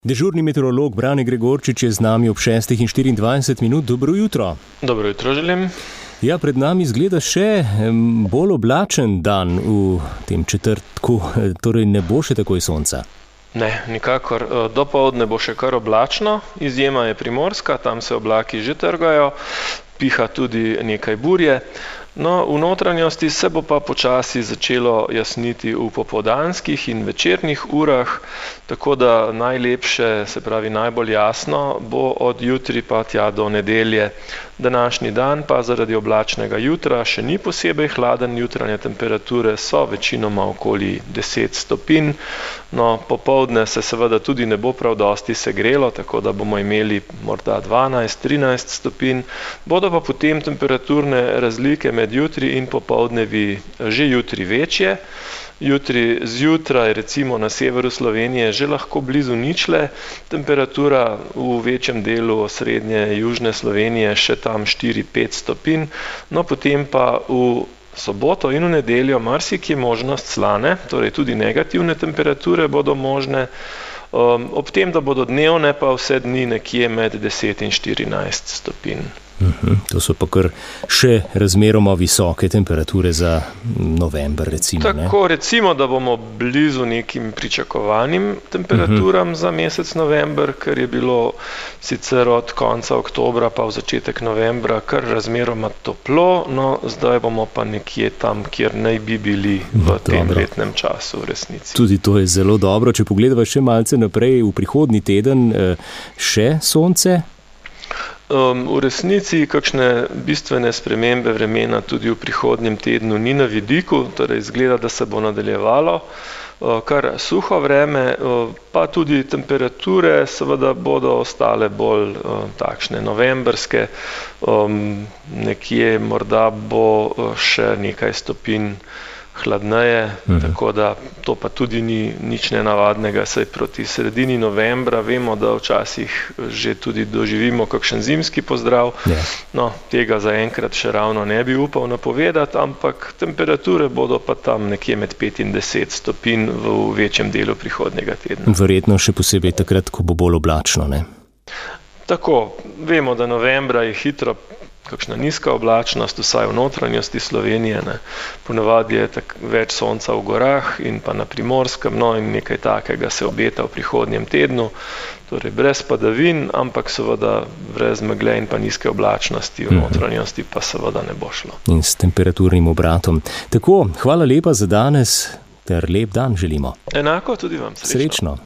Dežurni meteorolog Brane Gregorčič je z nami ob 6:24. Dobro jutro. Dobro jutro želim. Ja, pred nami izgleda še bolj oblačen dan v tem četrtku, torej ne bo še takoj sonca. Ne, nikakor. Dopoldne bo še kar oblačno, izjema je Primorska, tam se oblaki že trgajo, piha tudi nekaj burje. No, v notranjosti se bo pa počasi začelo jasniti v popoldanskih in večernih urah, tako da najlepše, se pravi najbolj jasno, bo od jutri pa tja do nedelje. Današnji dan pa zaradi oblačnega jutra še ni posebej hladen, jutranje temperature so večinoma okoli 10 stopinj, no popoldne se seveda tudi ne bo prav dosti segrelo, tako da bomo imeli morda 12-13 stopinj, bodo pa potem temperaturne razlike med jutri in popoldnevi že jutri večje. Jutri zjutraj recimo na severu Slovenije že lahko blizu ničle, temperatura v večjem delu srednje južne Slovenije še tam 4-5 stopinj, no potem pa v soboto in v nedeljo marsikje možnost slane, torej tudi negativne temperature bodo možne, ob tem, da bodo dnevne pa vse dni nekje med 10 in 14 stopinj. To so pa kar še razmeroma visoke temperature za november, recimo. Tako, recimo, da bomo blizu nekim pričakovanim temperaturam za mesec november, ker je bilo sicer od konca oktobra pa v začetek novembra kar razmeroma toplo, no zdaj bomo pa nekje tam, kjer naj bi bili v tem letnem času v resnici. Tudi to je zelo dobro. Če pogledava še malce naprej v prihodnji teden, še sonce? V resnici kakšne bistvene spremembe vremena tudi v prihodnjem tednu ni na vidiku, torej izgleda, da se bo nadaljevalo kar suho vreme, pa tudi temperature seveda bodo ostale bolj takšne novembrske, nekje morda bo še nekaj stopinj hladneje, tako da to pa tudi ni nič nenavadnega, saj proti sredini novembra vemo, da včasih že tudi doživimo kakšen zimski pozdrav. No, tega zaenkrat še ravno ne bi upal napovedati, ampak temperature bodo pa tam nekje med 5 in 10 stopinj v večjem delu prihodnjega tedna. Verjetno še posebej takrat, ko bo bolj oblačno, ne? Tako, vemo, da novembra je hitro kakšna nizka oblačnost, vsaj v notranjosti Slovenije, ne. Ponavadi je več sonca v gorah in pa na Primorskem, no in nekaj takega se obeta v prihodnjem tednu, torej brez padavin, ampak seveda brez megle in pa nizke oblačnosti v notranjosti pa seveda ne bo šlo. In s temperaturnim obratom. Tako, hvala lepa za danes, ter lep dan želimo. Enako tudi vam. Srečno.